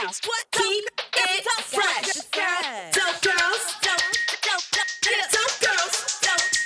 girls, keep it fresh. Dope girls, dope girls,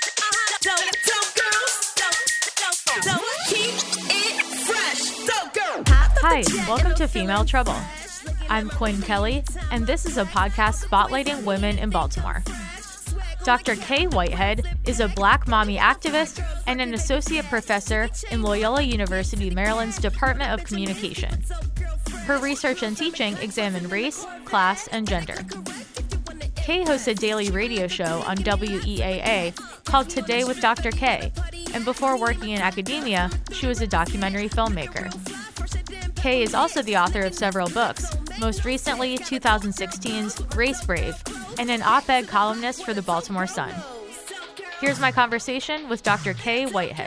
dope, keep it fresh. Dope girl. Hi, welcome to Female Trouble. I'm Quinn Kelly, and this is a podcast spotlighting women in Baltimore. Dr. Kay Whitehead is a Black mommy activist and an associate professor in Loyola University Maryland's Department of Communication. Her research and teaching examine race, class, and gender. Kay hosts a daily radio show on WEAA called Today with Dr. Kay, and before working in academia, she was a documentary filmmaker. Kay is also the author of several books, most recently 2016's Race Brave, and an op-ed columnist for the Baltimore Sun. Here's my conversation with Dr. Kay Whitehead.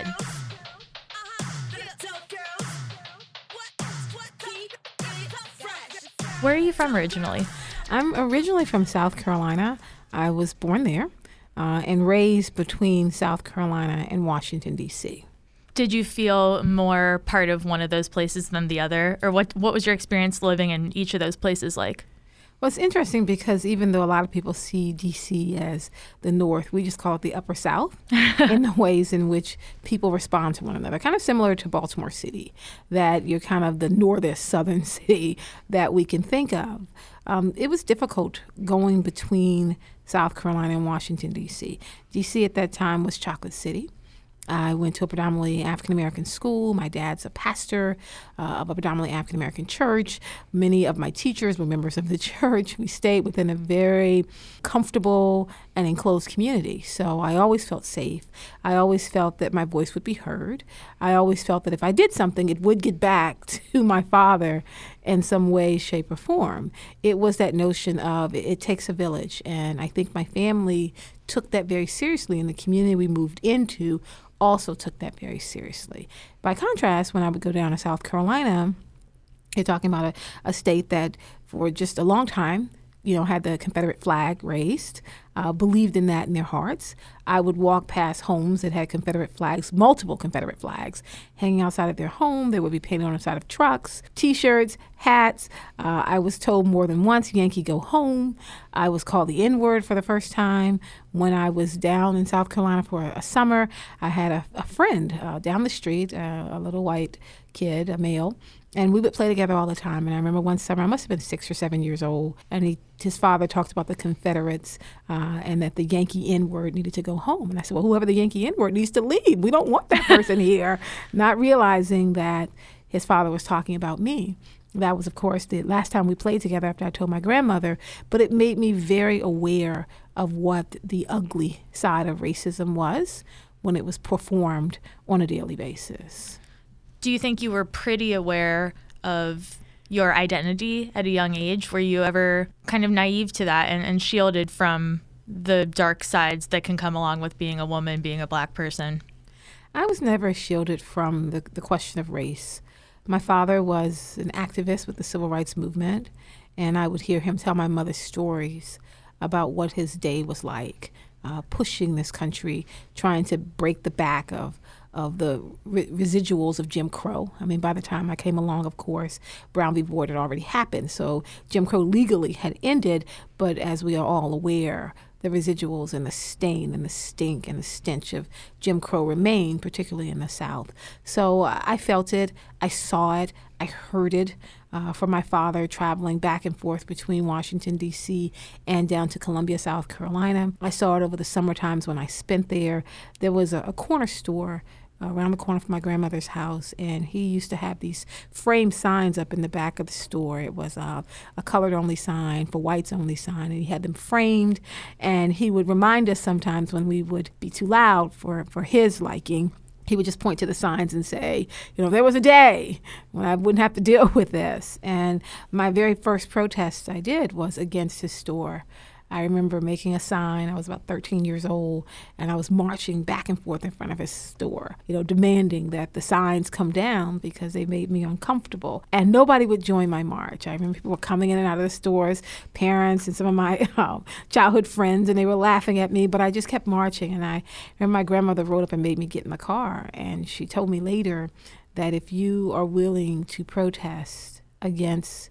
Where are you from originally? I'm originally from South Carolina. I was born there and raised between South Carolina and Washington, D.C. Did you feel more part of one of those places than the other? Or what was your experience living in each of those places like? Well, it's interesting because even though a lot of people see D.C. as the North, we just call it the Upper South in the ways in which people respond to one another. Kind of similar to Baltimore City, that you're kind of the northern southern city that we can think of. It was difficult going between South Carolina and Washington, D.C. D.C. at that time was Chocolate City. I went to a predominantly African-American school. My dad's a pastor of a predominantly African-American church. Many of my teachers were members of the church. We stayed within a very comfortable and enclosed community. So I always felt safe. I always felt that my voice would be heard. I always felt that if I did something, it would get back to my father in some way, shape, or form. It was that notion of it takes a village. And I think my family took that very seriously, and the community we moved into also took that very seriously. By contrast, when I would go down to South Carolina, you're talking about a state that for just a long time, had the Confederate flag raised, believed in that in their hearts. I would walk past homes that had Confederate flags, multiple Confederate flags, hanging outside of their home. They would be painted on the side of trucks, T-shirts, hats. I was told more than once, Yankee, go home. I was called the N-word for the first time. When I was down in South Carolina for a summer, I had a friend down the street, a little white kid, a male, and we would play together all the time. And I remember one summer, I must have been 6 or 7 years old, and his father talked about the Confederates and that the Yankee N-word needed to go home. And I said, well, whoever the Yankee N-word needs to leave. We don't want that person here. Not realizing that his father was talking about me. That was, of course, the last time we played together after I told my grandmother. But it made me very aware of what the ugly side of racism was when it was performed on a daily basis. Do you think you were pretty aware of your identity at a young age? Were you ever kind of naive to that and shielded from the dark sides that can come along with being a woman, being a Black person? I was never shielded from the question of race. My father was an activist with the Civil Rights Movement, and I would hear him tell my mother stories about what his day was like, pushing this country, trying to break the back of the residuals of Jim Crow. I mean, by the time I came along, of course, Brown v. Board had already happened. So Jim Crow legally had ended, but as we are all aware, the residuals and the stain and the stink and the stench of Jim Crow remain, particularly in the South. So I felt it, I saw it, I heard it from my father traveling back and forth between Washington, D.C. and down to Columbia, South Carolina. I saw it over the summer times when I spent there. There was a corner store around the corner from my grandmother's house, and he used to have these framed signs up in the back of the store. It was a colored-only sign, for whites-only sign, and he had them framed, and he would remind us sometimes when we would be too loud for his liking. He would just point to the signs and say, there was a day when I wouldn't have to deal with this. And my very first protest I did was against his store. I remember making a sign. I was about 13 years old, and I was marching back and forth in front of his store, demanding that the signs come down because they made me uncomfortable. And nobody would join my march. I remember people were coming in and out of the stores, parents and some of my childhood friends, and they were laughing at me, but I just kept marching. And I remember my grandmother rode up and made me get in the car, and she told me later that if you are willing to protest against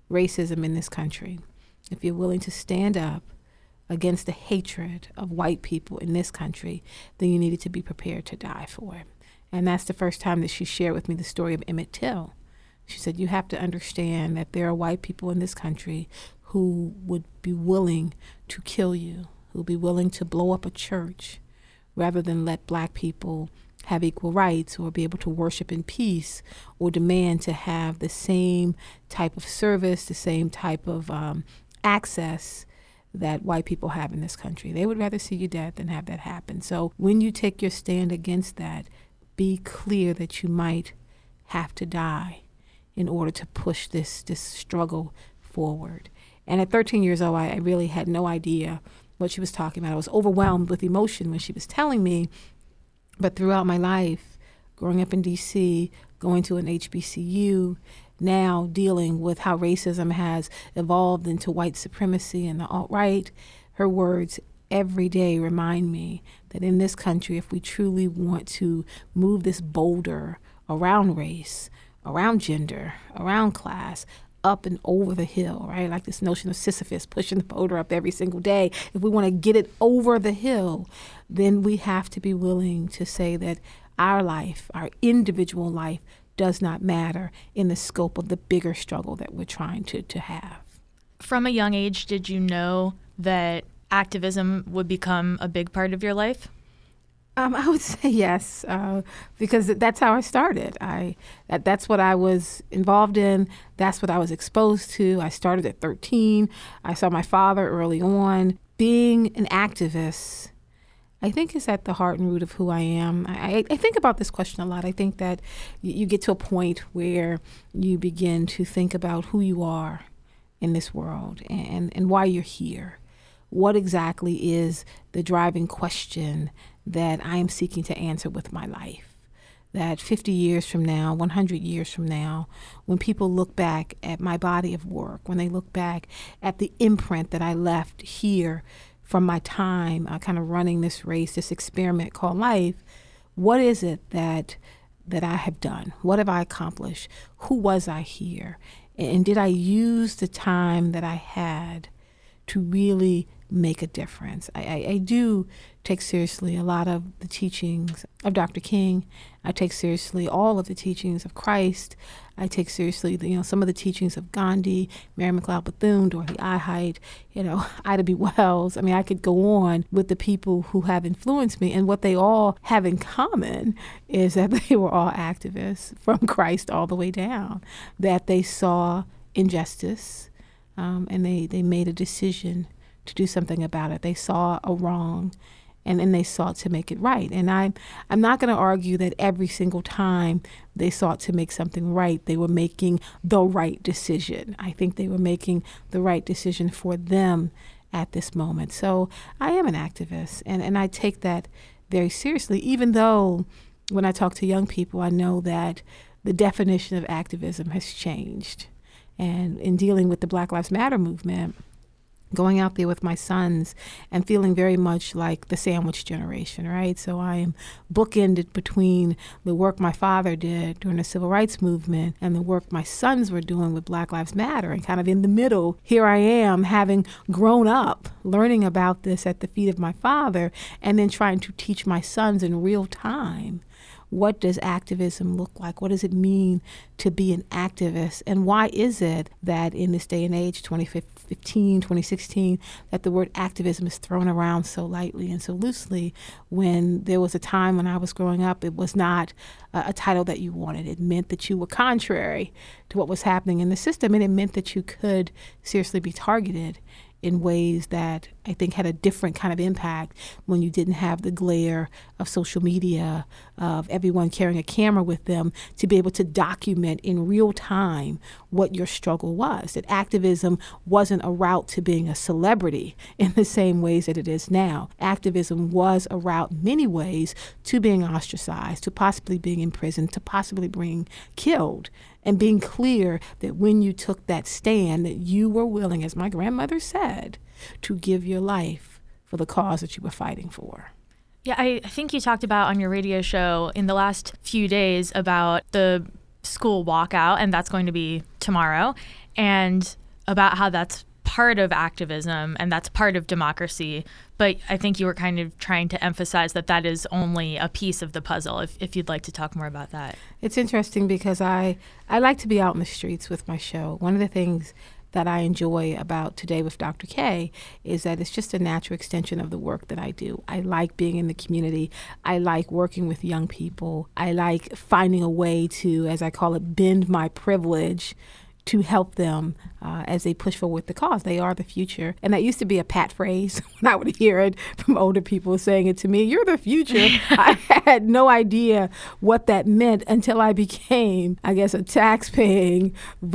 racism in this country, if you're willing to stand up against the hatred of white people in this country, then you needed to be prepared to die for it. And that's the first time that she shared with me the story of Emmett Till. She said, you have to understand that there are white people in this country who would be willing to kill you, who would be willing to blow up a church rather than let black people have equal rights or be able to worship in peace or demand to have the same type of service, the same type of access that white people have in this country. They would rather see you dead than have that happen. So when you take your stand against that, be clear that you might have to die in order to push this struggle forward. And at 13 years old, I really had no idea what she was talking about. I was overwhelmed with emotion when she was telling me. But throughout my life, growing up in D.C., going to an HBCU, now dealing with how racism has evolved into white supremacy and the alt-right, her words every day remind me that in this country, if we truly want to move this boulder around race, around gender, around class, up and over the hill, right? Like this notion of Sisyphus pushing the boulder up every single day. If we want to get it over the hill, then we have to be willing to say that our life, our individual life, does not matter in the scope of the bigger struggle that we're trying to have. From a young age, did you know that activism would become a big part of your life? I would say yes, because that's how I started. That's what I was involved in. That's what I was exposed to. I started at 13. I saw my father early on. Being an activist, I think, is at the heart and root of who I am. I think about this question a lot. I think that you get to a point where you begin to think about who you are in this world and why you're here. What exactly is the driving question that I am seeking to answer with my life? That 50 years from now, 100 years from now, when people look back at my body of work, when they look back at the imprint that I left here from my time kind of running this race, this experiment called life, what is it that I have done? What have I accomplished? Who was I here? And did I use the time that I had to really make a difference? I do take seriously a lot of the teachings of Dr. King. I take seriously all of the teachings of Christ. I take seriously some of the teachings of Gandhi, Mary McLeod Bethune, Dorothy Eihite, Ida B. Wells. I mean, I could go on with the people who have influenced me, and what they all have in common is that they were all activists from Christ all the way down, that they saw injustice, and they made a decision to do something about it. They saw a wrong, and then they sought to make it right. And I'm not going to argue that every single time they sought to make something right, they were making the right decision. I think they were making the right decision for them at this moment. So I am an activist, and I take that very seriously, even though when I talk to young people, I know that the definition of activism has changed. And in dealing with the Black Lives Matter movement, going out there with my sons and feeling very much like the sandwich generation, right? So I am bookended between the work my father did during the civil rights movement and the work my sons were doing with Black Lives Matter. And kind of in the middle, here I am having grown up, learning about this at the feet of my father, and then trying to teach my sons in real time. What does activism look like? What does it mean to be an activist? And why is it that in this day and age, 2015, 2016, that the word activism is thrown around so lightly and so loosely, when there was a time when I was growing up, it was not a title that you wanted. It meant that you were contrary to what was happening in the system, and it meant that you could seriously be targeted in ways that I think had a different kind of impact when you didn't have the glare of social media, of everyone carrying a camera with them to be able to document in real time what your struggle was. That activism wasn't a route to being a celebrity in the same ways that it is now. Activism was a route in many ways to being ostracized, to possibly being imprisoned, to possibly being killed. And being clear that when you took that stand, that you were willing, as my grandmother said, to give your life for the cause that you were fighting for. Yeah, I think you talked about on your radio show in the last few days about the school walkout, and that's going to be tomorrow. And about how that's part of activism and that's part of democracy. But I think you were kind of trying to emphasize that that is only a piece of the puzzle, if you'd like to talk more about that. It's interesting because I like to be out in the streets with my show. One of the things that I enjoy about Today with Dr. K is that it's just a natural extension of the work that I do. I like being in the community. I like working with young people. I like finding a way to, as I call it, bend my privilege to help them as they push forward the cause. They are the future. And that used to be a pat phrase when I would hear it from older people saying it to me, "You're the future." I had no idea what that meant until I became, I guess, a tax-paying,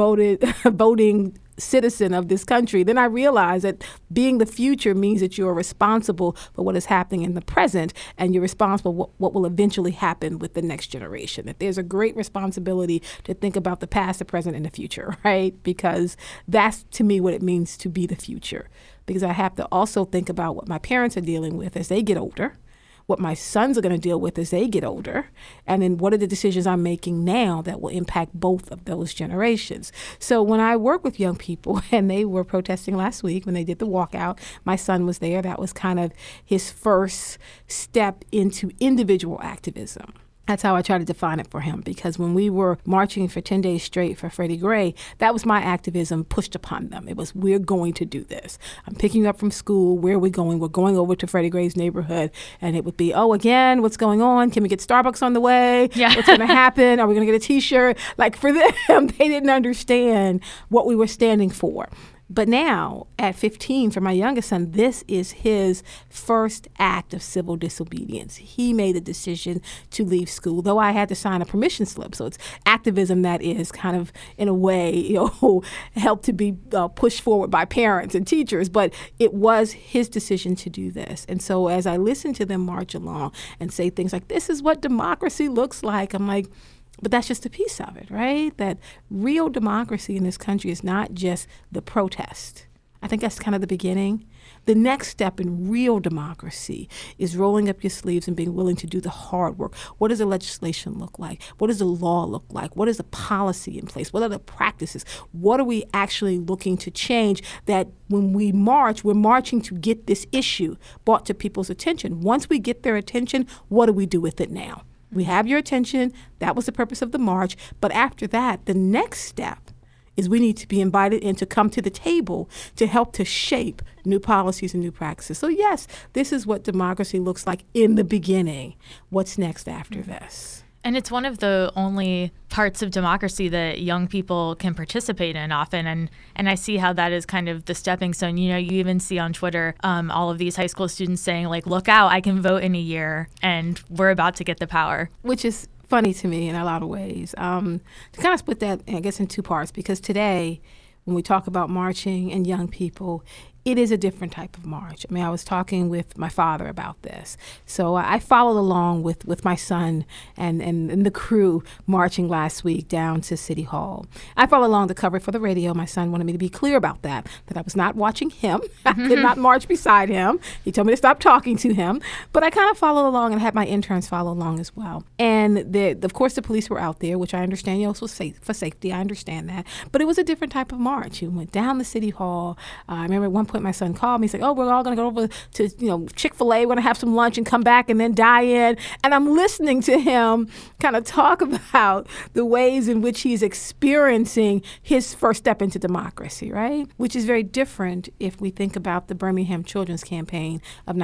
voting citizen of this country. Then I realized that being the future means that you're responsible for what is happening in the present, and you're responsible for what will eventually happen with the next generation. That there's a great responsibility to think about the past, the present, and the future, right? Because that's, to me, what it means to be the future. Because I have to also think about what my parents are dealing with as they get older, what my sons are going to deal with as they get older, and then what are the decisions I'm making now that will impact both of those generations. So when I work with young people, and they were protesting last week when they did the walkout, my son was there. That was kind of his first step into individual activism. That's how I try to define it for him, because when we were marching for 10 days straight for Freddie Gray, that was my activism pushed upon them. It was, we're going to do this. I'm picking you up from school. Where are we going? We're going over to Freddie Gray's neighborhood. And it would be, oh, again, what's going on? Can we get Starbucks on the way? Yeah. What's going to happen? Are we going to get a T-shirt? Like, for them, they didn't understand what we were standing for. But now, at 15, for my youngest son, this is his first act of civil disobedience. He made the decision to leave school, though I had to sign a permission slip. So it's activism that is kind of, in a way, helped to be pushed forward by parents and teachers. But it was his decision to do this. And so as I listen to them march along and say things like, this is what democracy looks like, I'm like, but that's just a piece of it, right? That real democracy in this country is not just the protest. I think that's kind of the beginning. The next step in real democracy is rolling up your sleeves and being willing to do the hard work. What does the legislation look like? What does the law look like? What is the policy in place? What are the practices? What are we actually looking to change that when we march, we're marching to get this issue brought to people's attention? Once we get their attention, what do we do with it now? We have your attention. That was the purpose of the march. But after that, the next step is we need to be invited in to come to the table to help to shape new policies and new practices. So yes, this is what democracy looks like in the beginning. What's next after this? And it's one of the only parts of democracy that young people can participate in often. And I see how that is kind of the stepping stone. You even see on Twitter all of these high school students saying, like, look out, I can vote in a year and we're about to get the power. Which is funny to me in a lot of ways. To kind of split that, I guess, in two parts, because today, when we talk about marching and young people, it is a different type of march. I mean, I was talking with my father about this. So I followed along with my son and the crew marching last week down to City Hall. I followed along to cover it for the radio. My son wanted me to be clear about that I was not watching him. I could not march beside him. He told me to stop talking to him. But I kind of followed along and had my interns follow along as well. And of course, the police were out there, which I understand, for safety. I understand that. But it was a different type of march. You went down to City Hall. I remember at one point my son called me. He's like, oh, we're all going to go over to Chick-fil-A. We're going to have some lunch and come back and then dine in. And I'm listening to him kind of talk about the ways in which he's experiencing his first step into democracy, right? Which is very different if we think about the Birmingham Children's Campaign of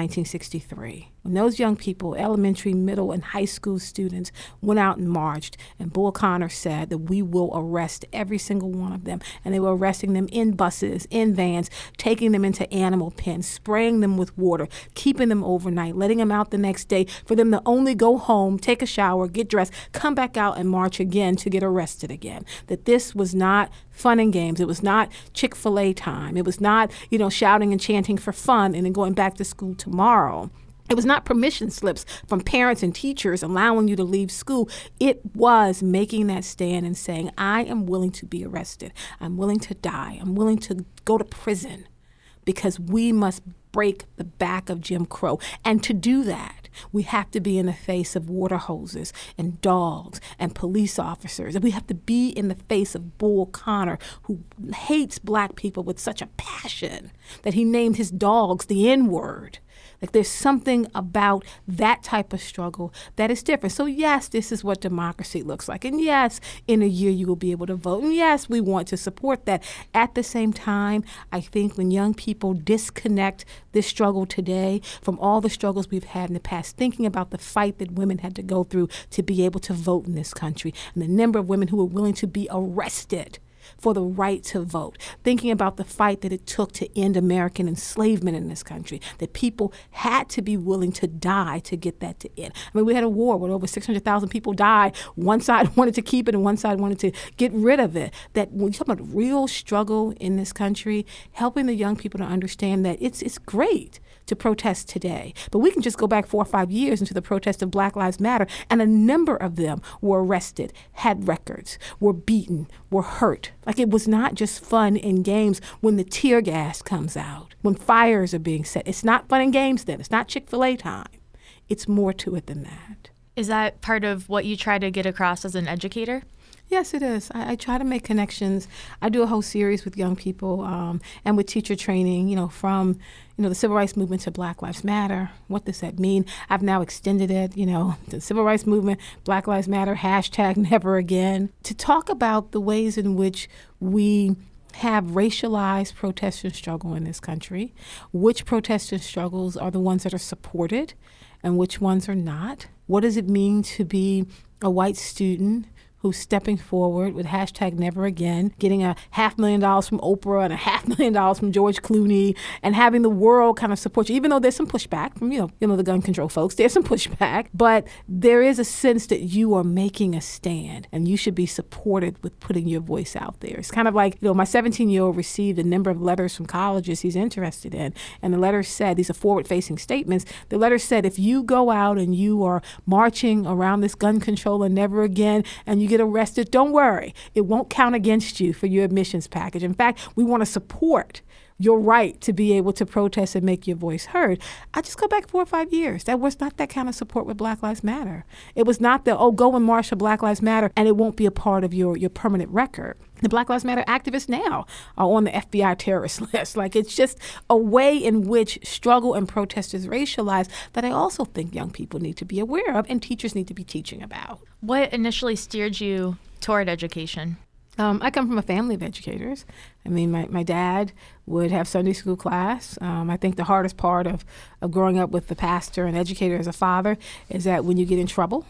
1963. When those young people, elementary, middle, and high school students, went out and marched, and Bull Connor said that we will arrest every single one of them, and they were arresting them in buses, in vans, taking them into animal pens, spraying them with water, keeping them overnight, letting them out the next day for them to only go home, take a shower, get dressed, come back out and march again to get arrested again. That this was not fun and games. It was not Chick-fil-A time. It was not, shouting and chanting for fun and then going back to school tomorrow. It was not permission slips from parents and teachers allowing you to leave school. It was making that stand and saying, I am willing to be arrested. I'm willing to die. I'm willing to go to prison because we must break the back of Jim Crow. And to do that, We have to be in the face of water hoses and dogs and police officers. And we have to be in the face of Bull Connor, who hates black people with such a passion that he named his dogs the N-word. Like, there's something about that type of struggle that is different. So yes, this is what democracy looks like. And yes, in a year you will be able to vote. And yes, we want to support that. At the same time, I think when young people disconnect this struggle today from all the struggles we've had in the past, thinking about the fight that women had to go through to be able to vote in this country, and the number of women who were willing to be arrested for the right to vote, thinking about the fight that it took to end American enslavement in this country, that people had to be willing to die to get that to end. I mean, we had a war where over 600,000 people died. One side wanted to keep it and one side wanted to get rid of it. That when you talk about real struggle in this country, helping the young people to understand that it's great to protest today. But we can just go back 4 or 5 years into the protest of Black Lives Matter, and a number of them were arrested, had records, were beaten, were hurt. Like, it was not just fun and games when the tear gas comes out, when fires are being set. It's not fun and games then. It's not Chick-fil-A time. It's more to it than that. Is that part of what you try to get across as an educator? Yes, it is. I try to make connections. I do a whole series with young people and with teacher training, from the Civil Rights Movement to Black Lives Matter. What does that mean? I've now extended it, the Civil Rights Movement, Black Lives Matter, #NeverAgain, to talk about the ways in which we have racialized protest and struggle in this country, which protest and struggles are the ones that are supported and which ones are not. What does it mean to be a white student who's stepping forward with #NeverAgain, getting $500,000 from Oprah and $500,000 from George Clooney, and having the world kind of support you, even though there's some pushback from, the gun control folks. There's some pushback, but there is a sense that you are making a stand, and you should be supported with putting your voice out there. It's kind of like, my 17-year-old received a number of letters from colleges he's interested in, and the letters said, these are forward-facing statements, the letter said, if you go out and you are marching around this gun control and never again, and you get arrested, don't worry. It won't count against you for your admissions package. In fact, we want to support your right to be able to protest and make your voice heard. I just go back 4 or 5 years. That was not that kind of support with Black Lives Matter. It was not go and march for Black Lives Matter and it won't be a part of your permanent record. The Black Lives Matter activists now are on the FBI terrorist list. Like, it's just a way in which struggle and protest is racialized that I also think young people need to be aware of and teachers need to be teaching about. What initially steered you toward education? I come from a family of educators. I mean, my dad would have Sunday school class. I think the hardest part of growing up with the pastor and educator as a father is that when you get in trouble,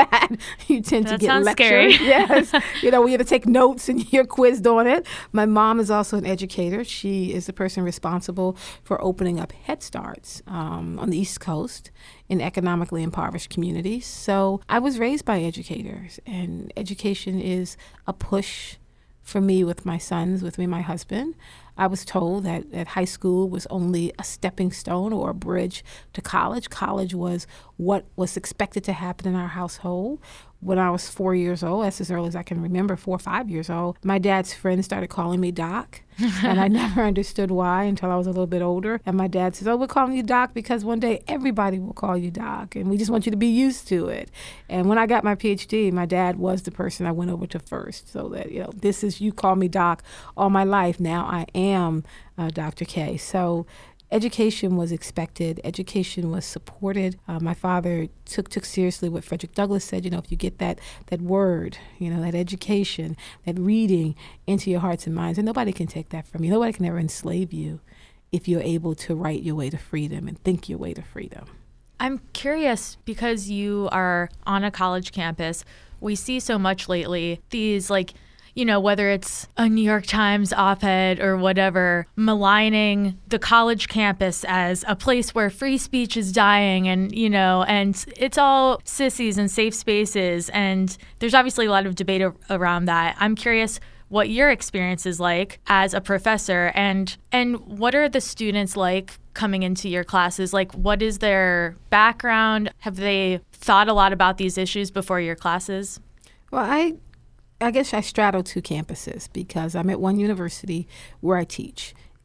you tend to get lectured. Scary. Yes. We have to take notes and you're quizzed on it. My mom is also an educator. She is the person responsible for opening up Head Starts on the East Coast in economically impoverished communities. So I was raised by educators, and education is a push for me with my sons, with me and my husband. I was told that high school was only a stepping stone or a bridge to college. College was what was expected to happen in our household. When I was 4 years old, that's as early as I can remember, 4 or 5 years old, my dad's friends started calling me Doc. And I never understood why until I was a little bit older. And my dad says, we're calling you Doc because one day everybody will call you Doc. And we just want you to be used to it. And when I got my PhD, my dad was the person I went over to first. So that, this is, you call me Doc all my life. Now I am Dr. K. So education was expected. Education was supported. My father took seriously what Frederick Douglass said. If you get that word, that education, that reading into your hearts and minds, and nobody can take that from you. Nobody can ever enslave you if you're able to write your way to freedom and think your way to freedom. I'm curious, because you are on a college campus, we see so much lately, these whether it's a New York Times op-ed or whatever, maligning the college campus as a place where free speech is dying and it's all sissies and safe spaces. And there's obviously a lot of debate around that. I'm curious what your experience is like as a professor and what are the students like coming into your classes? Like, what is their background? Have they thought a lot about these issues before your classes? Well, I guess I straddle 2 campuses because I'm at one university where I teach.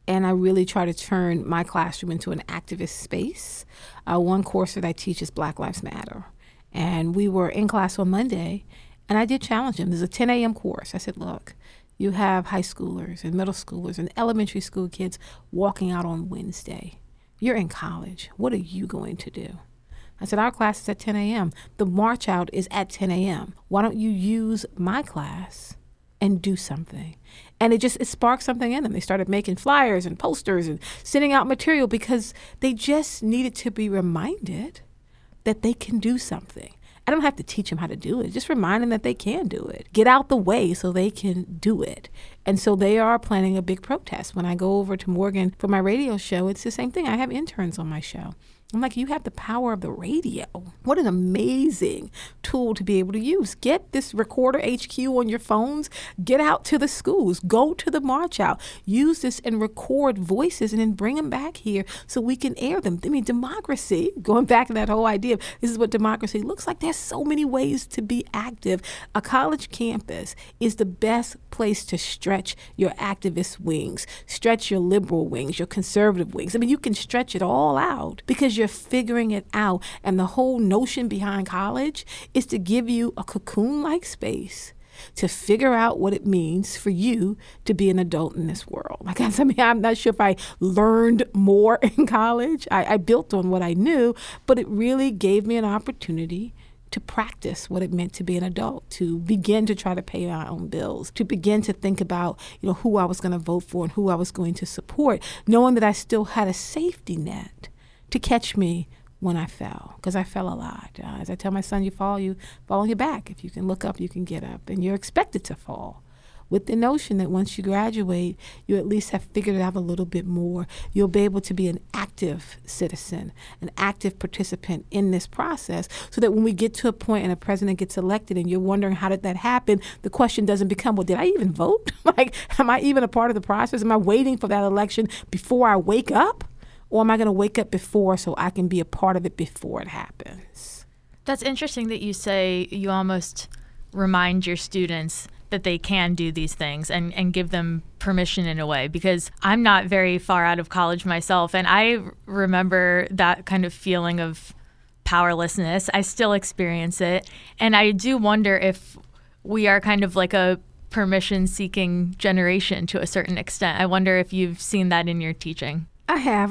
And I really try to turn my classroom into an activist space. One course that I teach is Black Lives Matter. And we were in class on Monday, and I did challenge them. There's a 10 a.m. course. I said, look, you have high schoolers and middle schoolers and elementary school kids walking out on Wednesday. You're in college. What are you going to do? I said, our class is at 10 a.m. The march out is at 10 a.m. Why don't you use my class and do something? And it sparked something in them. They started making flyers and posters and sending out material because they just needed to be reminded that they can do something. I don't have to teach them how to do it. Just remind them that they can do it. Get out the way so they can do it. And so they are planning a big protest. When I go over to Morgan for my radio show, it's the same thing. I have interns on my show. I'm like, you have the power of the radio. What an amazing tool to be able to use. Get this Recorder HQ on your phones. Get out to the schools. Go to the march out. Use this and record voices and then bring them back here so we can air them. I mean, democracy, going back to that whole idea of this is what democracy looks like. There's so many ways to be active. A college campus is the best place to stretch your activist wings, stretch your liberal wings, your conservative wings. I mean, you can stretch it all out because you're figuring it out. And the whole notion behind college is to give you a cocoon-like space to figure out what it means for you to be an adult in this world. Like, I mean, I'm not sure if I learned more in college. I built on what I knew, but it really gave me an opportunity to practice what it meant to be an adult, to begin to try to pay my own bills, to begin to think about, who I was going to vote for and who I was going to support, knowing that I still had a safety net to catch me when I fell, because I fell a lot. As I tell my son, you fall on your back. If you can look up, you can get up, and you're expected to fall, with the notion that once you graduate, you at least have figured it out a little bit more. You'll be able to be an active citizen, an active participant in this process, so that when we get to a point and a president gets elected and you're wondering how did that happen, the question doesn't become, well, did I even vote? Like, am I even a part of the process? Am I waiting for that election before I wake up? Or am I going to wake up before so I can be a part of it before it happens? That's interesting that you say you almost remind your students that they can do these things and give them permission in a way, because I'm not very far out of college myself. And I remember that kind of feeling of powerlessness. I still experience it. And I do wonder if we are kind of like a permission-seeking generation to a certain extent. I wonder if you've seen that in your teaching. I have.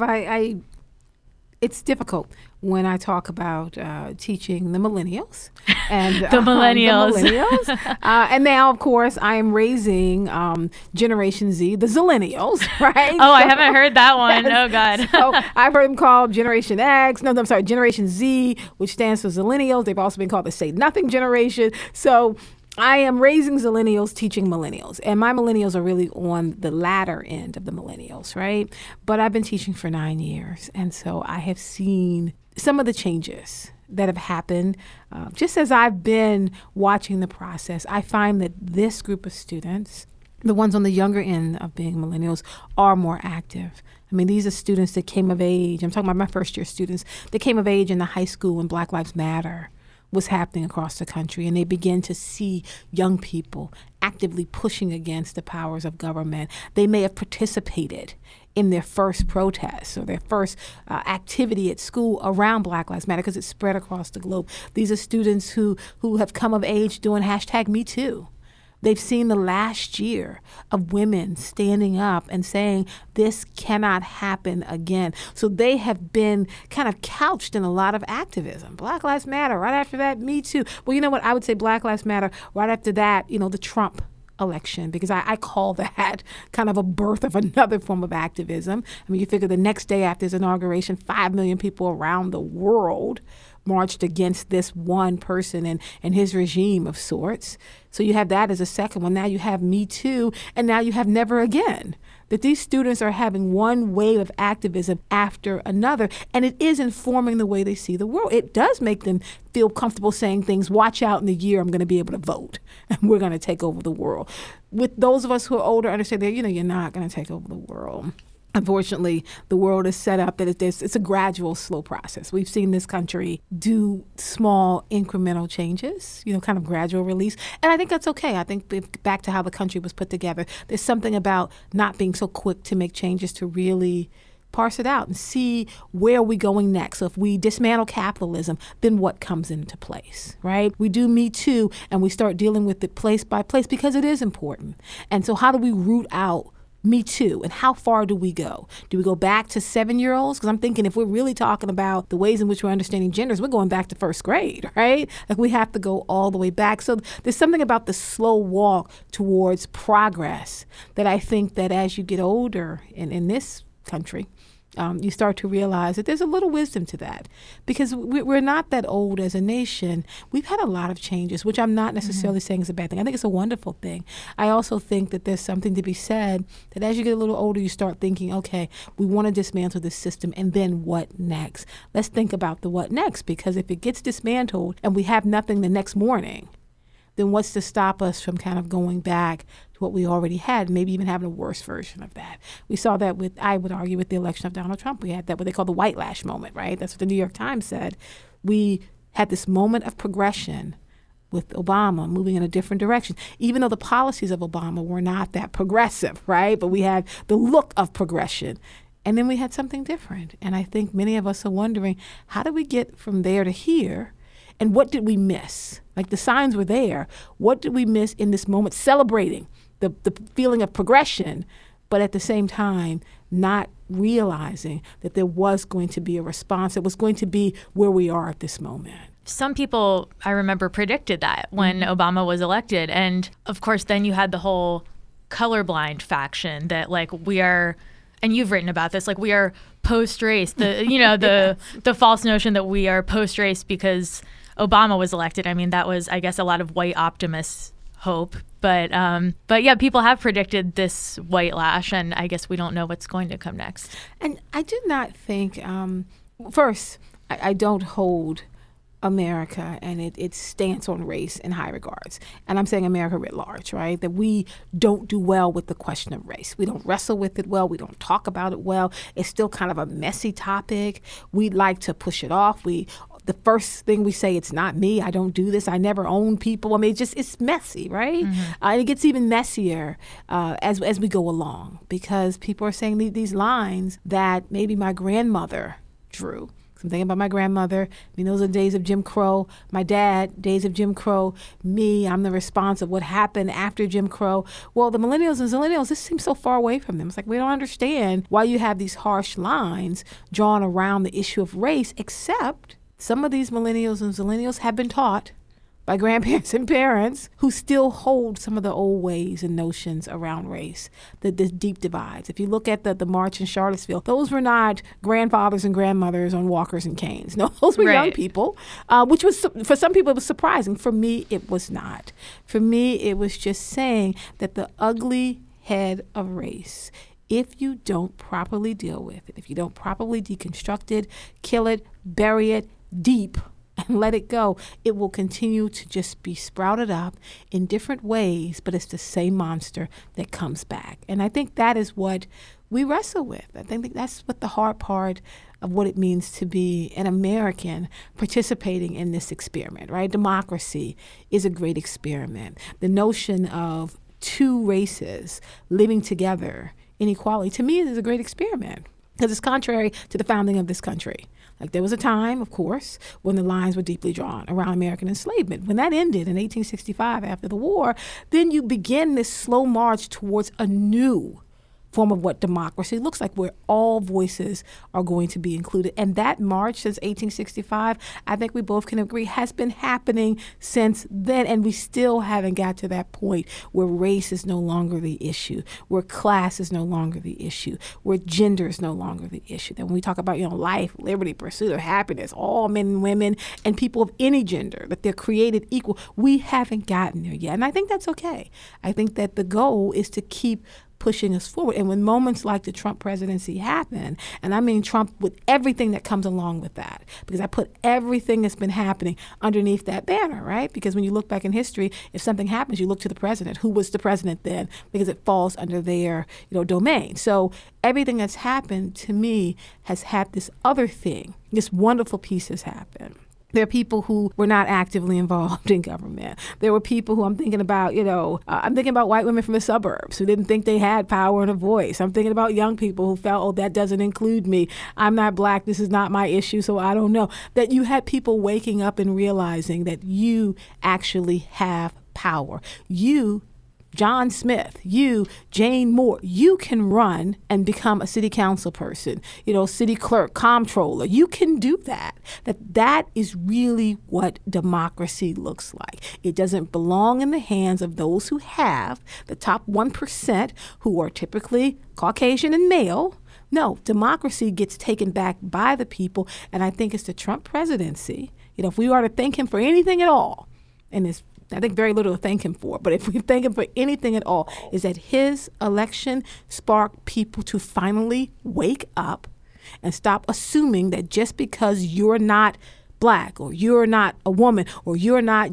It's difficult when I talk about teaching the millennials and the millennials. And now, of course, I am raising Generation Z, the Zillennials, right? Oh, I haven't heard that one. Yes. Oh, God. So I've heard them called Generation X. No, I'm sorry, Generation Z, which stands for Zillennials. They've also been called the Say Nothing generation. So I am raising Zillennials, teaching millennials. And my millennials are really on the latter end of the millennials, right? But I've been teaching for 9 years. And so I have seen some of the changes that have happened. Just as I've been watching the process, I find that this group of students, the ones on the younger end of being millennials, are more active. I mean, these are students that came of age. I'm talking about my first year students that came of age in the high school when Black Lives Matter was happening across the country, and they begin to see young people actively pushing against the powers of government. They may have participated in their first protest or their first activity at school around Black Lives Matter because it's spread across the globe. These are students who have come of age doing #MeToo. They've seen the last year of women standing up and saying this cannot happen again. So they have been kind of couched in a lot of activism. Black Lives Matter, right after that, Me Too. Well, you know what? I would say Black Lives Matter, right after that, the Trump election, because I call that kind of a birth of another form of activism. I mean, you figure the next day after his inauguration, 5 million people around the world marched against this one person and his regime of sorts. So you have that as a second one. Now you have Me Too, and now you have Never Again. That these students are having one wave of activism after another, and it is informing the way they see the world. It does make them feel comfortable saying things, watch out in the year I'm going to be able to vote, and we're going to take over the world. With those of us who are older, understand that, you're not going to take over the world. Unfortunately, the world is set up that it's a gradual, slow process. We've seen this country do small incremental changes, kind of gradual release. And I think that's okay. I think back to how the country was put together, there's something about not being so quick to make changes to really parse it out and see where we're going next. So if we dismantle capitalism, then what comes into place, right? We do Me Too and we start dealing with it place by place because it is important. And so how do we root out Me Too, and how far do we go? Do we go back to 7-year-olds? Because I'm thinking if we're really talking about the ways in which we're understanding genders, we're going back to first grade, right? Like we have to go all the way back. So there's something about the slow walk towards progress that I think that as you get older in this country, you start to realize that there's a little wisdom to that because we're not that old as a nation. We've had a lot of changes, which I'm not necessarily saying is a bad thing. I think it's a wonderful thing. I also think that there's something to be said that as you get a little older, you start thinking, okay, we want to dismantle this system, and then what next? Let's think about the what next, because if it gets dismantled and we have nothing the next morning, then what's to stop us from kind of going back to what we already had, maybe even having a worse version of that? We saw that I would argue, with the election of Donald Trump. We had that what they call the white lash moment, right? That's what the New York Times said. We had this moment of progression with Obama moving in a different direction, even though the policies of Obama were not that progressive, right? But we had the look of progression. And then we had something different. And I think many of us are wondering, how did we get from there to here? And what did we miss? Like the signs were there. What did we miss in this moment, celebrating the feeling of progression, but at the same time not realizing that there was going to be a response that was going to be where we are at this moment? Some people, I remember, predicted that when Obama was elected. And of course, then you had the whole colorblind faction that we are, and you've written about this, we are post-race, the false notion that we are post-race because Obama was elected. I mean, that was, I guess, a lot of white optimists' hope. But yeah, people have predicted this white lash, and I guess we don't know what's going to come next. And I do not think, first, I don't hold America and its stance on race in high regards. And I'm saying America writ large, right? That we don't do well with the question of race. We don't wrestle with it well. We don't talk about it well. It's still kind of a messy topic. We like to push it off. The first thing we say, it's not me. I don't do this. I never own people. I mean, it's messy, right? And it gets even messier as we go along because people are saying these lines that maybe my grandmother drew. I'm thinking about my grandmother. I mean, those are days of Jim Crow. My dad, days of Jim Crow. Me, I'm the response of what happened after Jim Crow. Well, the millennials and zillennials, this seems so far away from them. It's like we don't understand why you have these harsh lines drawn around the issue of race, except some of these millennials and zillennials have been taught by grandparents and parents who still hold some of the old ways and notions around race, the deep divides. If you look at the march in Charlottesville, those were not grandfathers and grandmothers on walkers and canes. No, those were young people, which was, for some people, it was surprising. For me, it was not. For me, it was just saying that the ugly head of race, if you don't properly deal with it, if you don't properly deconstruct it, kill it, bury it deep, and let it go, it will continue to just be sprouted up in different ways, but it's the same monster that comes back. And I think that is what we wrestle with. I think that's what the hard part of what it means to be an American participating in this experiment, right? Democracy is a great experiment. The notion of two races living together in equality, to me, is a great experiment because it's contrary to the founding of this country. Like there was a time, of course, when the lines were deeply drawn around American enslavement. When that ended in 1865 after the war, then you begin this slow march towards a new form of what democracy looks like, where all voices are going to be included. And that march since 1865, I think we both can agree, has been happening since then. And we still haven't got to that point where race is no longer the issue, where class is no longer the issue, where gender is no longer the issue. That when we talk about, life, liberty, pursuit of happiness, all men and women and people of any gender, that they're created equal, we haven't gotten there yet. And I think that's okay. I think that the goal is to keep pushing us forward. And when moments like the Trump presidency happen, and I mean Trump with everything that comes along with that, because I put everything that's been happening underneath that banner, right? Because when you look back in history, if something happens, you look to the president. Who was the president then? Because it falls under their, domain. So everything that's happened to me has had this other thing, this wonderful piece has happened. There are people who were not actively involved in government. There were people who I'm thinking about, I'm thinking about white women from the suburbs who didn't think they had power and a voice. I'm thinking about young people who felt, oh, that doesn't include me. I'm not black. This is not my issue, so I don't know. That you had people waking up and realizing that you actually have power. You, John Smith, you, Jane Moore, you can run and become a city council person, city clerk, comptroller. You can do that. That is really what democracy looks like. It doesn't belong in the hands of those who have, the top 1%, who are typically Caucasian and male. No, democracy gets taken back by the people, and I think it's the Trump presidency. If we are to thank him for anything at all, and it's I think very little to thank him for, but if we thank him for anything at all, is that his election sparked people to finally wake up and stop assuming that just because you're not black or you're not a woman or you're not,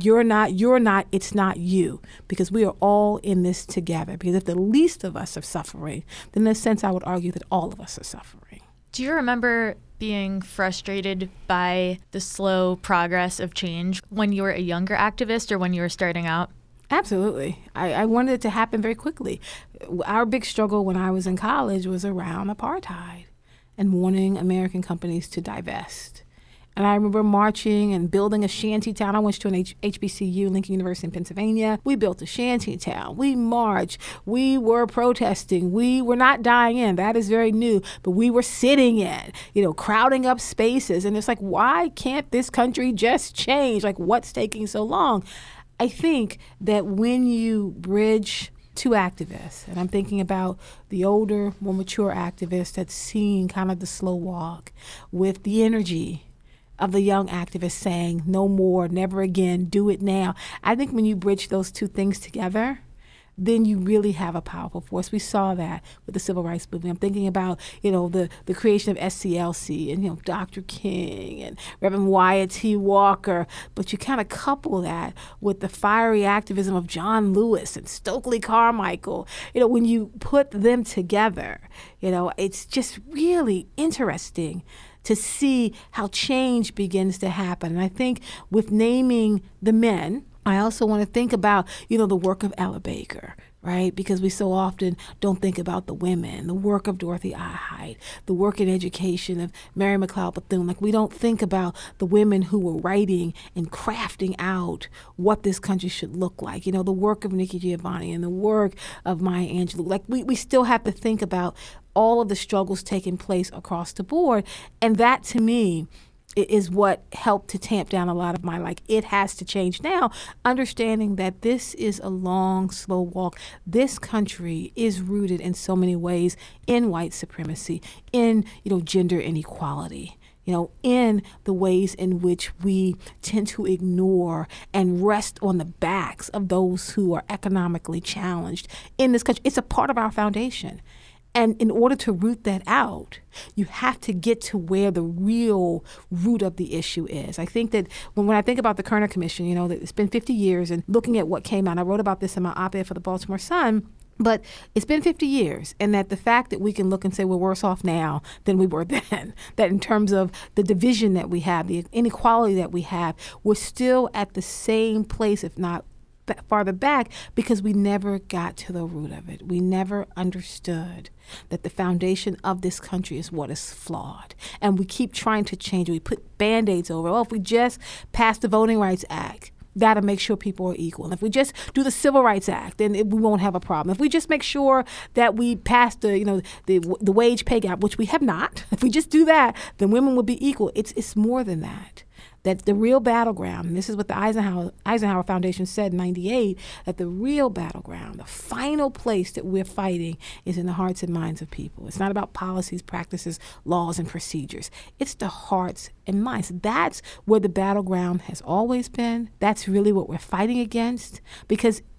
it's not you. Because we are all in this together. Because if the least of us are suffering, then in a sense I would argue that all of us are suffering. Do you remember being frustrated by the slow progress of change when you were a younger activist or when you were starting out? Absolutely. I wanted it to happen very quickly. Our big struggle when I was in college was around apartheid and wanting American companies to divest. And I remember marching and building a shanty town. I went to an HBCU, Lincoln University in Pennsylvania. We built a shanty town. We marched. We were protesting. We were not dying in. That is very new. But we were sitting in, crowding up spaces. And it's like, why can't this country just change? Like, what's taking so long? I think that when you bridge two activists, and I'm thinking about the older, more mature activists that's seen kind of the slow walk with the energy of the young activists saying, no more, never again, do it now. I think when you bridge those two things together, then you really have a powerful force. We saw that with the Civil Rights Movement. I'm thinking about, the creation of SCLC and, Dr. King and Reverend Wyatt T. Walker. But you kind of couple that with the fiery activism of John Lewis and Stokely Carmichael. When you put them together, it's just really interesting to see how change begins to happen. And I think with naming the men, I also want to think about, the work of Ella Baker, right? Because we so often don't think about the women, the work of Dorothy I. the work in education of Mary McLeod Bethune. Like, we don't think about the women who were writing and crafting out what this country should look like. The work of Nikki Giovanni and the work of Maya Angelou. Like, we still have to think about all of the struggles taking place across the board. And that, to me, is what helped to tamp down a lot of my, it has to change now, understanding that this is a long, slow walk. This country is rooted in so many ways in white supremacy, in, gender inequality, in the ways in which we tend to ignore and rest on the backs of those who are economically challenged in this country. It's a part of our foundation. And in order to root that out, you have to get to where the real root of the issue is. I think that when I think about the Kerner Commission, that it's been 50 years, and looking at what came out, I wrote about this in my op-ed for the Baltimore Sun, but it's been 50 years, and that the fact that we can look and say we're worse off now than we were then, that in terms of the division that we have, the inequality that we have, we're still at the same place, if not farther back, because we never got to the root of it. We never understood that the foundation of this country is what is flawed. And we keep trying to change it. We put Band-Aids over. If we just pass the Voting Rights Act, that'll make sure people are equal. And if we just do the Civil Rights Act, then we won't have a problem. If we just make sure that we pass the wage pay gap, which we have not, if we just do that, then women will be equal. It's more than that. That the real battleground, and this is what the Eisenhower Foundation said in 98, that the real battleground, the final place that we're fighting is in the hearts and minds of people. It's not about policies, practices, laws, and procedures. It's the hearts and minds. That's where the battleground has always been. That's really what we're fighting against, because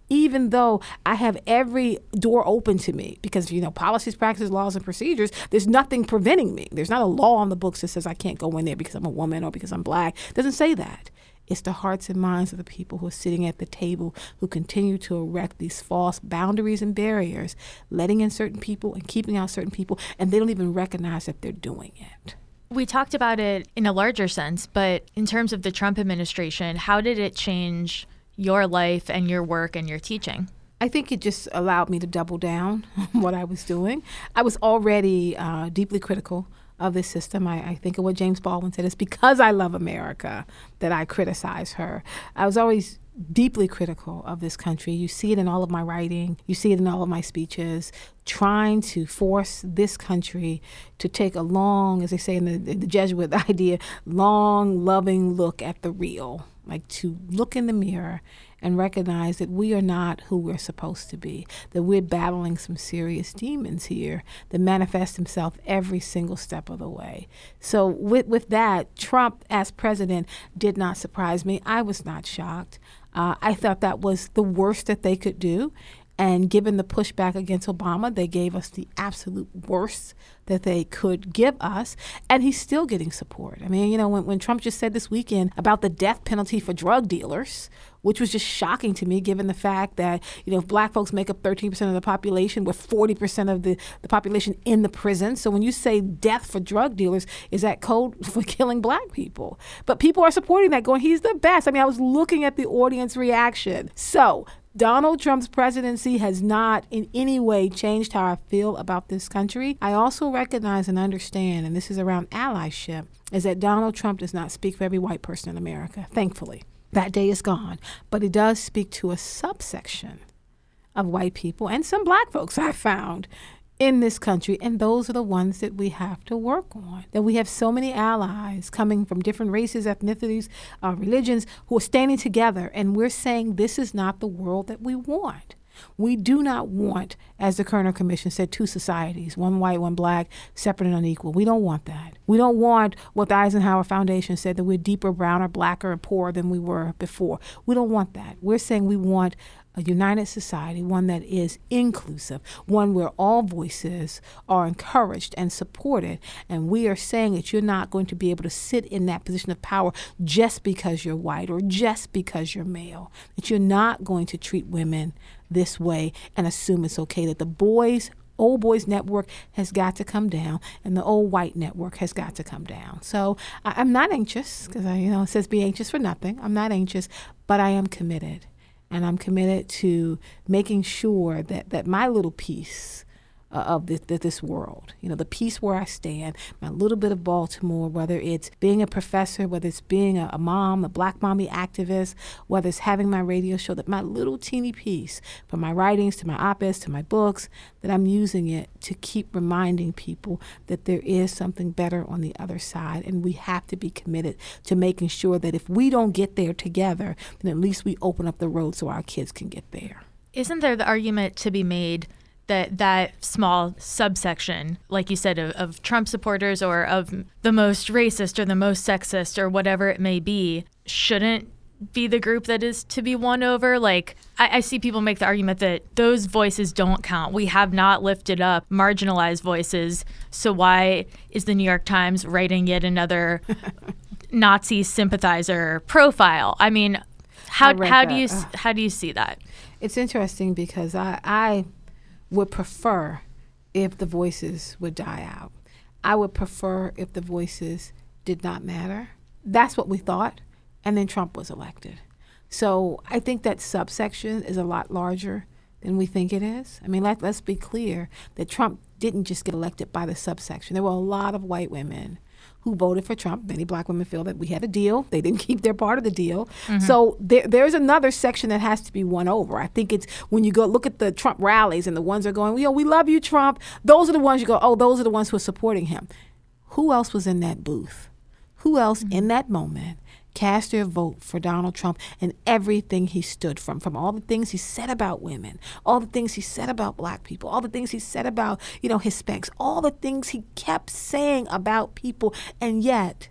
even though I have every door open to me because, policies, practices, laws, and procedures, there's nothing preventing me. There's not a law on the books that says I can't go in there because I'm a woman or because I'm black. It doesn't say that. It's the hearts and minds of the people who are sitting at the table who continue to erect these false boundaries and barriers, letting in certain people and keeping out certain people, and they don't even recognize that they're doing it. We talked about it in a larger sense, but in terms of the Trump administration, how did it change your life and your work and your teaching? I think it just allowed me to double down on what I was doing. I was already deeply critical of this system. I think of what James Baldwin said. It's because I love America that I criticize her. I was always deeply critical of this country. You see it in all of my writing. You see it in all of my speeches, trying to force this country to take a long, as they say in the Jesuit idea, long, loving look at the real, like to look in the mirror and recognize that we are not who we're supposed to be, that we're battling some serious demons here that manifest himself every single step of the way. So with that, Trump as president did not surprise me. I was not shocked. I thought that was the worst that they could do. And given the pushback against Obama, they gave us the absolute worst that they could give us. And he's still getting support. I mean, when Trump just said this weekend about the death penalty for drug dealers, which was just shocking to me, given the fact that, if black folks make up 13% of the population, we're 40% of the population in the prison. So when you say death for drug dealers, is that code for killing black people? But people are supporting that, going, he's the best. I mean, I was looking at the audience reaction. So Donald Trump's presidency has not in any way changed how I feel about this country. I also recognize and understand, and this is around allyship, is that Donald Trump does not speak for every white person in America, thankfully. That day is gone. But he does speak to a subsection of white people and some black folks I found in this country, and those are the ones that we have to work on. That we have so many allies coming from different races, ethnicities, religions, who are standing together, and we're saying this is not the world that we want. We do not want, as the Kerner Commission said, two societies, one white, one black, separate and unequal. We don't want that. We don't want what the Eisenhower Foundation said, that we're deeper, browner, blacker, and poorer than we were before. We don't want that. We're saying we want a united society, one that is inclusive, one where all voices are encouraged and supported. And we are saying that you're not going to be able to sit in that position of power just because you're white or just because you're male, that you're not going to treat women this way and assume it's okay, that the old boys network has got to come down and the old white network has got to come down. So I'm not anxious because it says be anxious for nothing. I'm not anxious, but I am committed. And I'm committed to making sure that my little piece of this world, the piece where I stand, my little bit of Baltimore, whether it's being a professor, whether it's being a mom, a black mommy activist, whether it's having my radio show, that my little teeny piece, from my writings to my op-eds to my books, that I'm using it to keep reminding people that there is something better on the other side. And we have to be committed to making sure that if we don't get there together, then at least we open up the road so our kids can get there. Isn't there the argument to be made that small subsection, like you said, of Trump supporters or of the most racist or the most sexist or whatever it may be, shouldn't be the group that is to be won over? Like, I see people make the argument that those voices don't count. We have not lifted up marginalized voices. So why is the New York Times writing yet another Nazi sympathizer profile? I mean, how do you see that? It's interesting because I would prefer if the voices would die out. I would prefer if the voices did not matter. That's what we thought, and then Trump was elected. So I think that subsection is a lot larger than we think it is. I mean, let's be clear that Trump didn't just get elected by the subsection. There were a lot of white women who voted for Trump. Many black women feel that we had a deal. They didn't keep their part of the deal. Mm-hmm. So there's another section that has to be won over. I think it's when you go look at the Trump rallies and the ones that are going, we love you, Trump. Those are the ones you go, oh, those are the ones who are supporting him. Who else was in that booth? Who else in that moment cast their vote for Donald Trump and everything he stood from all the things he said about women, all the things he said about black people, all the things he said about, Hispanics, all the things he kept saying about people. And yet,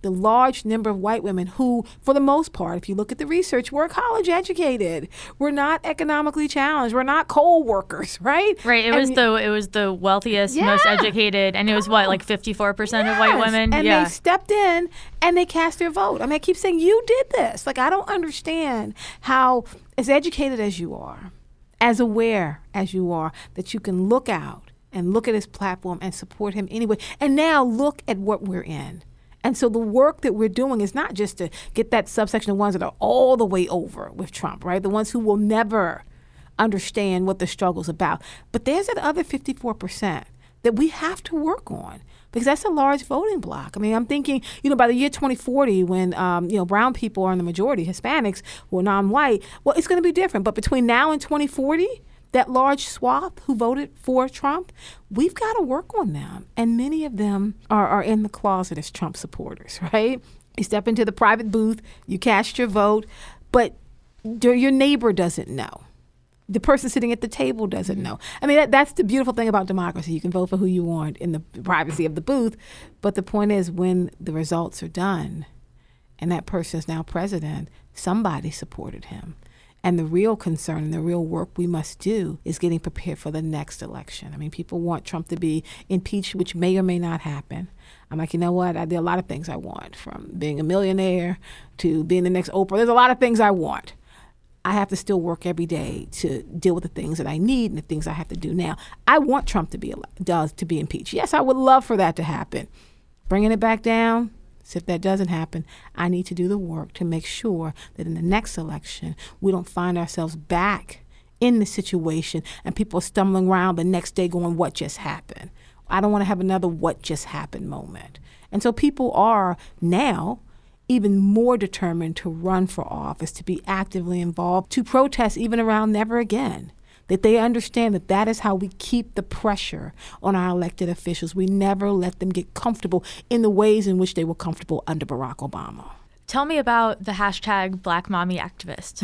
the large number of white women who, for the most part, if you look at the research, were college educated. We're not economically challenged. We're not coal workers, right? Right. It was the wealthiest, most educated, and it was like 54% of white women. And they stepped in and they cast their vote. I mean, I keep saying, you did this. Like, I don't understand how, as educated as you are, as aware as you are, that you can look out and look at his platform and support him anyway. And now look at what we're in. And so the work that we're doing is not just to get that subsection of ones that are all the way over with Trump, right? The ones who will never understand what the struggle's about. But there's that other 54% that we have to work on, because that's a large voting bloc. I mean, I'm thinking, by the year 2040, when, brown people are in the majority, Hispanics who are non-white, well, it's going to be different. But between now and 2040, that large swath who voted for Trump, we've got to work on them. And many of them are in the closet as Trump supporters, right? You step into the private booth, you cast your vote, but your neighbor doesn't know. The person sitting at the table doesn't know. I mean, that's the beautiful thing about democracy. You can vote for who you want in the privacy of the booth. But the point is, when the results are done and that person is now president, somebody supported him. And the real concern and the real work we must do is getting prepared for the next election. I mean, people want Trump to be impeached, which may or may not happen. I'm like, you know what? There are a lot of things I want, from being a millionaire to being the next Oprah. There's a lot of things I want. I have to still work every day to deal with the things that I need and the things I have to do now. I want Trump to be impeached. Yes, I would love for that to happen. Bringing it back down, so if that doesn't happen, I need to do the work to make sure that in the next election, we don't find ourselves back in the situation and people are stumbling around the next day going, what just happened? I don't want to have another what just happened moment. And so people are now even more determined to run for office, to be actively involved, to protest even around never again. That they understand that that is how we keep the pressure on our elected officials. We never let them get comfortable in the ways in which they were comfortable under Barack Obama. Tell me about the hashtag Black Mommy Activist.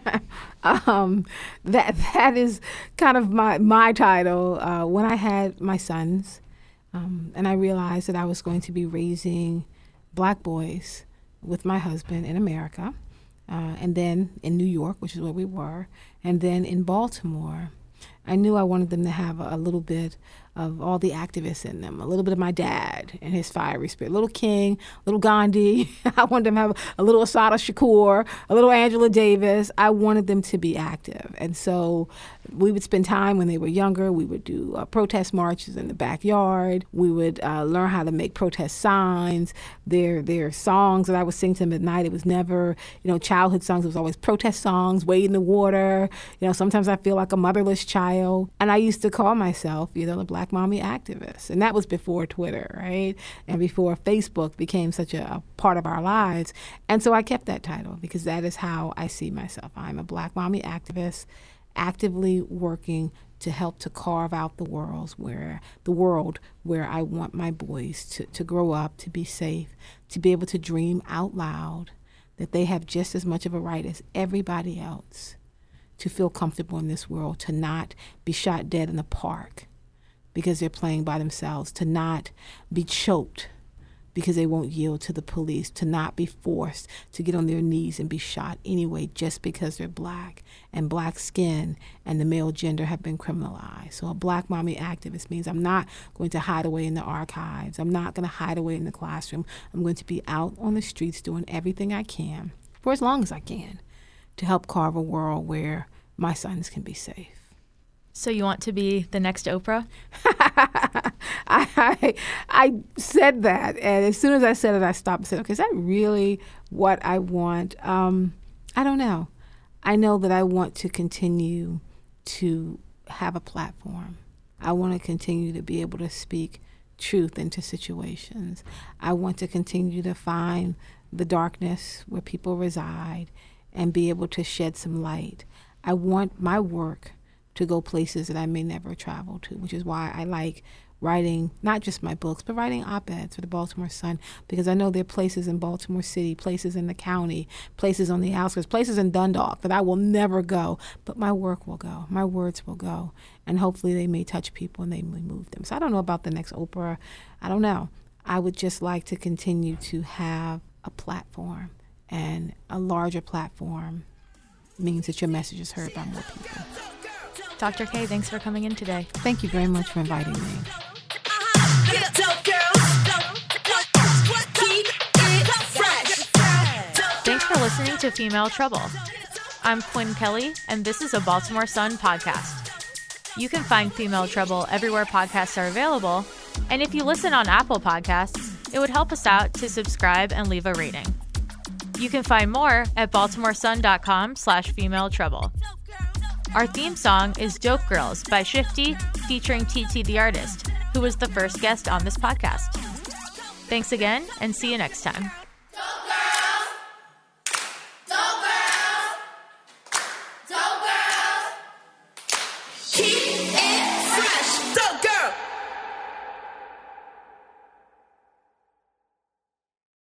That is kind of my title. When I had my sons, and I realized that I was going to be raising Black boys with my husband in America, and then in New York, which is where we were, and then in Baltimore, I knew I wanted them to have a little bit of all the activists in them, a little bit of my dad and his fiery spirit, little King, little Gandhi. I wanted them to have a little Assata Shakur, a little Angela Davis. I wanted them to be active. And so we would spend time when they were younger. We would do protest marches in the backyard. We would learn how to make protest signs. Their songs that I would sing to them at night, it was never, childhood songs. It was always protest songs, wade in the water. Sometimes I feel like a motherless child. And I used to call myself, the Black Mommy Activist. And that was before Twitter, right? And before Facebook became such a part of our lives. And so I kept that title because that is how I see myself. I'm a Black Mommy Activist, actively working to help to carve out the world where I want my boys to grow up, to be safe, to be able to dream out loud, that they have just as much of a right as everybody else to feel comfortable in this world, to not be shot dead in the park because they're playing by themselves, to not be choked because they won't yield to the police, to not be forced to get on their knees and be shot anyway just because they're Black, and Black skin and the male gender have been criminalized. So a Black Mommy Activist means I'm not going to hide away in the archives. I'm not going to hide away in the classroom. I'm going to be out on the streets doing everything I can, for as long as I can, to help carve a world where my sons can be safe. So you want to be the next Oprah? I said that, and as soon as I said it, I stopped and said, okay, is that really what I want? I don't know. I know that I want to continue to have a platform. I want to continue to be able to speak truth into situations. I want to continue to find the darkness where people reside and be able to shed some light. I want my work to go places that I may never travel to, which is why I like writing not just my books, but writing op-eds for the Baltimore Sun, because I know there are places in Baltimore City, places in the county, places on the outskirts, places in Dundalk that I will never go, but my work will go, my words will go, and hopefully they may touch people and they may move them. So I don't know about the next Oprah. I don't know. I would just like to continue to have a platform, and a larger platform means that your message is heard by more people. Dr. K, thanks for coming in today. Thank you very much for inviting me. Thanks for listening to Female Trouble. I'm Quinn Kelly, and this is a Baltimore Sun podcast. You can find Female Trouble everywhere podcasts are available, and if you listen on Apple Podcasts, it would help us out to subscribe and leave a rating. You can find more at baltimoresun.com/female trouble. Our theme song is Dope Girls by Shifty, featuring TT the Artist, who was the first guest on this podcast. Thanks again, and see you next time. Keep